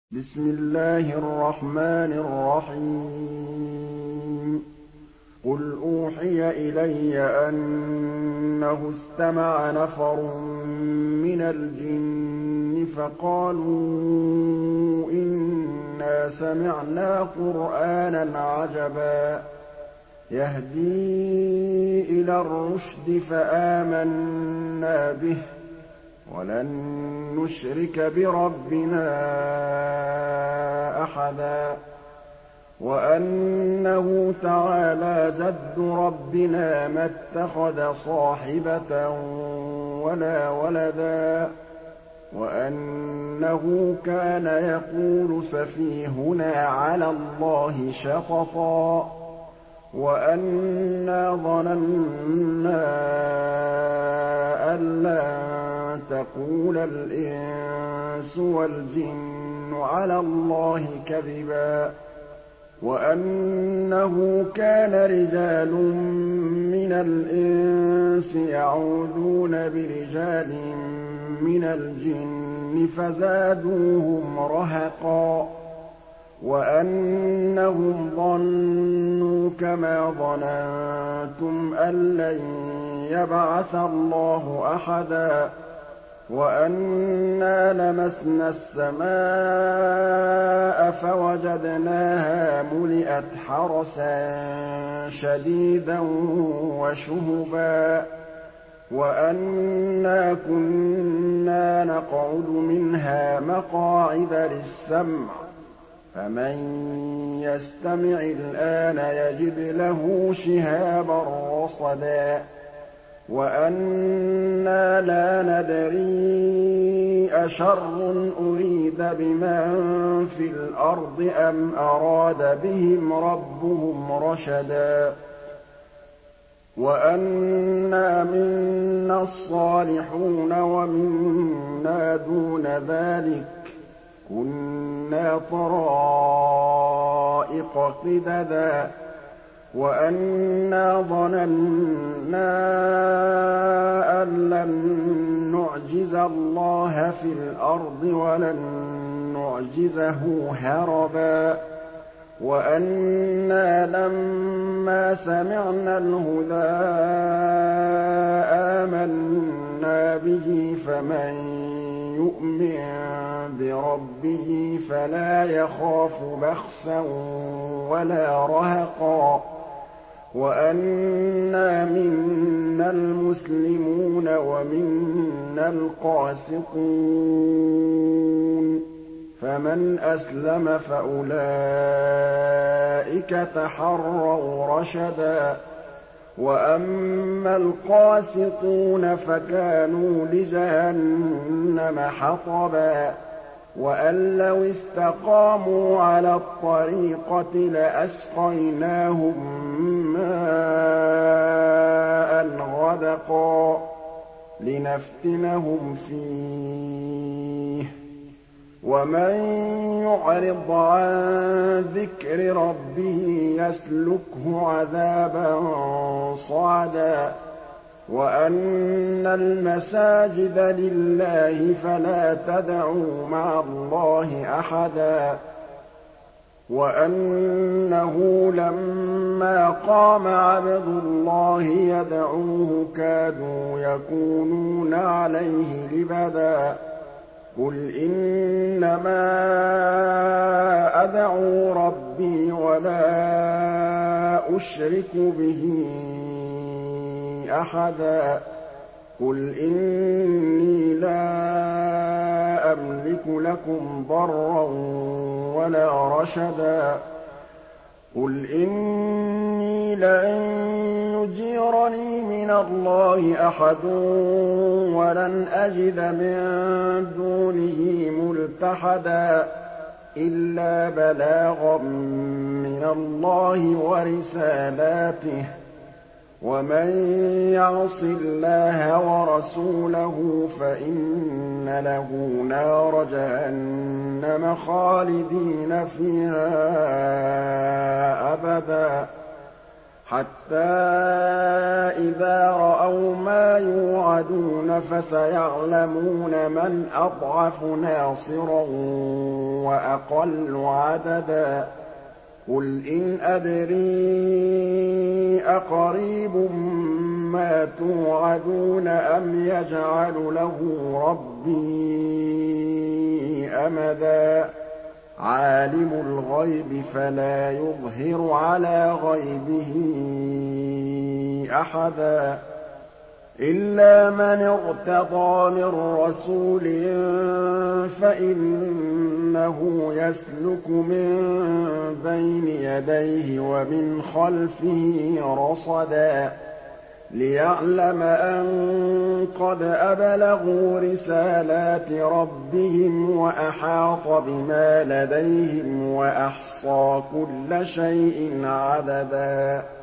بسم الله الرحمن الرحيم قل أوحي إلي أنه استمع نفر من الجن فقالوا إنا سمعنا قرآنا عجبا يهدي إلى الرشد فآمنا به وَلَن نُّشْرِكَ بِرَبِّنَا أَحَدًا وَأَنَّهُ تَعَالَىٰ جَدُّ رَبِّنَا مَا اتَّخَذَ صَاحِبَةً وَلَا وَلَدًا وَأَنَّهُ كَانَ يَقُولُ سَفِيهُنَا عَلَى اللَّهِ شَطَطًا وَأَنَّا ظَنَنَّا أَن لَّن تَقُولَ الْإِنسُ وَالْجِنُّ عَلَى اللَّهِ كَذِبًا وَأَنَّهُ كَانَ رِجَالٌ مِّنَ الْإِنسِ يَعُوذُونَ بِرِجَالٍ مِّنَ الْجِنِّ فَزَادُوهُمْ رَهَقًا وَأَنَّهُمْ ظَنُّوا كَمَا ظَنَنتُمْ أَن لَّن يَبْعَثَ اللَّهُ أَحَدًا وَأَنَّا لَمَسْنَا السَّمَاءَ فَوَجَدْنَاهَا مُلِئَتْ حَرَسًا شَدِيدًا وَشُهُبًا وَأَنَّا كُنَّا نَقْعُدُ مِنْهَا مَقَاعِدَ لِلسَّمْعِ فَمَن يَسْتَمِعِ الْآنَ يَجِدْ لَهُ شِهَابًا رَّصَدًا وَأَنَّا لَا نَدْرِي أَشَرٌّ أُرِيدَ بِمَن فِي الْأَرْضِ أَمْ أَرَادَ بِهِمْ رَبُّهُمْ رَشَدًا وَأَنَّا مِنَّا الصَّالِحُونَ وَمِنَّا دُونَ ذَٰلِكَ كُنَّا طَرَائِقَ قِدَدًا وَأَنَّا ظَنَنَّا أَن لَّن نُّعْجِزَ اللَّهَ فِي الْأَرْضِ وَلَن نُّعْجِزَهُ هَرَبًا وَأَنَّا لَمَّا سَمِعْنَا الْهُدَىٰ آمَنَّا بِهِ فَمَن يُؤْمِن بِرَبِّهِ فَلَا يَخَافُ بَخْسًا وَلَا رَهَقًا وَأَنَّا مِنَّا الْمُسْلِمُونَ وَمِنَّا الْقَاسِطُونَ فَمَنْ أَسْلَمَ فَأُولَٰئِكَ تَحَرَّوْا رَشَدًا وَأَمَّا الْقَاسِطُونَ فَكَانُوا لِجَهَنَّمَ حَطَبًا وَأَن لَّوِ اسْتَقَامُوا عَلَى الطَّرِيقَةِ لَأَسْقَيْنَاهُم مَّاءً غَدَقًا لِّنَفْتِنَهُمْ فِيهِ ۚ وَمَن يُعْرِضْ عَن ذِكْرِ رَبِّهِ يَسْلُكْهُ عَذَابًا صَعَدًا وَأَنَّ الْمَسَاجِدَ لِلَّهِ فَلَا تَدْعُوا مَعَ اللَّهِ أَحَدًا وَأَنَّهُ لَمَّا قَامَ عَبْدُ اللَّهِ يَدْعُوهُ كَادُوا يَكُونُونَ عَلَيْهِ لِبَدًا قُلْ إِنَّمَا أَدْعُو رَبِّي وَلَا أُشْرِكُ بِهِ أَحَدًا قُلْ إِنِّي لَا أَمْلِكُ لَكُمْ ضَرًّا وَلَا رَشَدًا قُلْ إِنِّي لَن يُجِيرَنِي مِنَ اللَّهِ أَحَدٌ وَلَنْ أَجِدَ مِن دُونِهِ مُلْتَحَدًا إِلَّا بَلَاغًا مِّنَ اللَّهِ وَرِسَالَاتِهِ ۚ وَمَن يَعْصِ اللَّهَ وَرَسُولَهُ فَإِنَّ لَهُ نَارَ جَهَنَّمَ خَالِدِينَ فِيهَا أَبَدًا حَتَّىٰ إِذَا رَأَوْا مَا يُوعَدُونَ فَسَيَعْلَمُونَ مَنْ أَضْعَفُ نَاصِرًا وَأَقَلُّ عَدَدًا قُلْ إِنْ أَدْرِي أَقَرِيبٌ مَّا تُوعَدُونَ أَمْ يَجْعَلُ لَهُ رَبِّي أَمَدًا عَالِمُ الْغَيْبِ فَلَا يُظْهِرُ عَلَىٰ غَيْبِهِ أَحَدًا إِلَّا مَنِ ارْتَضَىٰ مِن رَّسُولٍ فَإِنَّهُ يَسْلُكُ مِن بَيْنِ يَدَيْهِ وَمِنْ خَلْفِهِ رَصَدًا لِّيَعْلَمَ أَن قَدْ أَبْلَغُوا رِسَالَاتِ رَبِّهِمْ وَأَحَاطَ بِمَا لَدَيْهِمْ وَأَحْصَىٰ كُلَّ شَيْءٍ عَدَدًا